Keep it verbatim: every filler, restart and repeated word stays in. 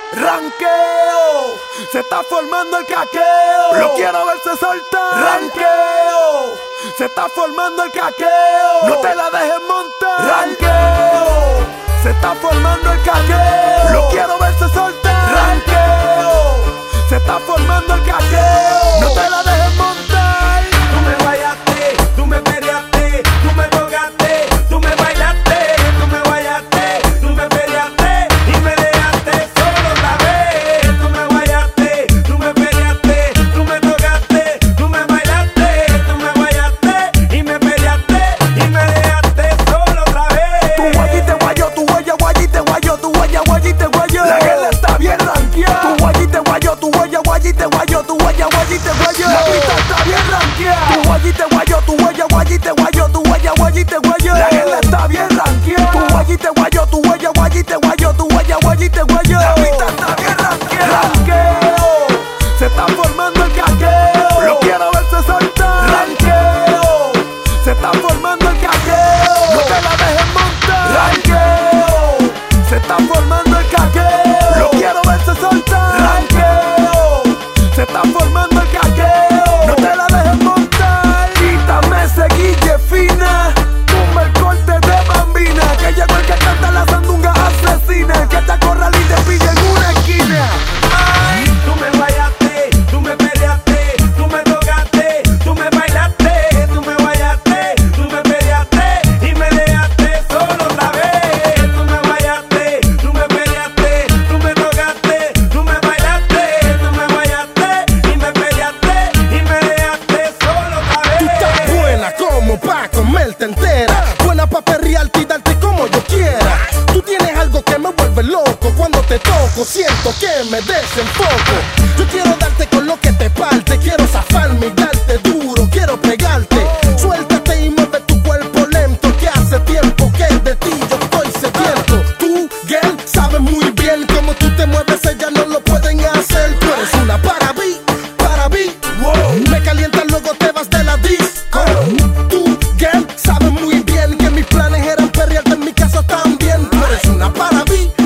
Ranqueo, se está formando el caqueo. Lo quiero verse soltar. Ranqueo, se está formando el caqueo. No te la dejes montar. Ranqueo, se está formando el caqueo. Lo quiero verse soltar. Ranqueo, se está formando el caqueo. No te la dejes montar. Tú me guayaste, tú me peleaste, tú me tocaste, tú me bailaste, tú me guayaste, tú me peleaste y me dejaste solo otra vez. Tú me guayaste, tú me peleaste, tú me tocaste, tú me bailaste, tú me guayaste y me peleaste y me dejaste solo otra vez. Tu guayite guayo, tu guaya guayite guayo, tu guaya guayite guayo. La guerra está bien ranqueada. Tu guayite guayo, tu guaya guayite guayo, tu guaya guayite guayo. La pista está bien ranqueada. Tu guayite guayo, tu guaya guayite guayo, tu guaya guayite guayo. La guerra está bien ranqueada. Tu guayite guayo, tu guaya guayite guayo, tu guaya guayite guayo. La pista está bien ranqueada. Ranqueo, se está formando el caqueo. Lo quiero verse soltar. Ranqueo, se está formando el caqueo. No te la dejes montar. Ranqueo, se está formando el caqueo. Lo quiero verse soltar. Ranqueo, se está formando el caqueo. No te la dejes montar. Quítame ese guille fina. Tumba el corte de bambina. Que llegó el que canta la sandunga asesina. El que te acorrala y te pilla en una esquina. Ay, tú me guayaste, tú me peleaste, tú me tocaste, tú me bailaste, tú me guayaste, tú me peleaste y me dejaste solo otra vez. Tú me guayaste, tú me peleaste, tú me tocaste, tú me bailaste, tú me guayaste y me peleaste y me dejaste solo otra vez. Tú estás buena como pa' comerte entera, buena pa' perrearte y darte como yo quiera. Tú tienes algo que me vuelve loco, cuando te toco siento que me desenfoco. Yo quiero darte con lo que te parte, quiero zafarme y darte duro, quiero pegarte. Suéltate y mueve tu cuerpo lento, que hace tiempo que de ti yo estoy sediento. Tú, girl, sabes muy bien cómo tú te mueves, ellas no lo pueden hacer. Tú eres una para mí, para mí, wow. Me calientas, luego te vas de la disco. Tú, girl, sabes muy bien que mis planes eran perrearte en mi casa también. Tú eres una para mí,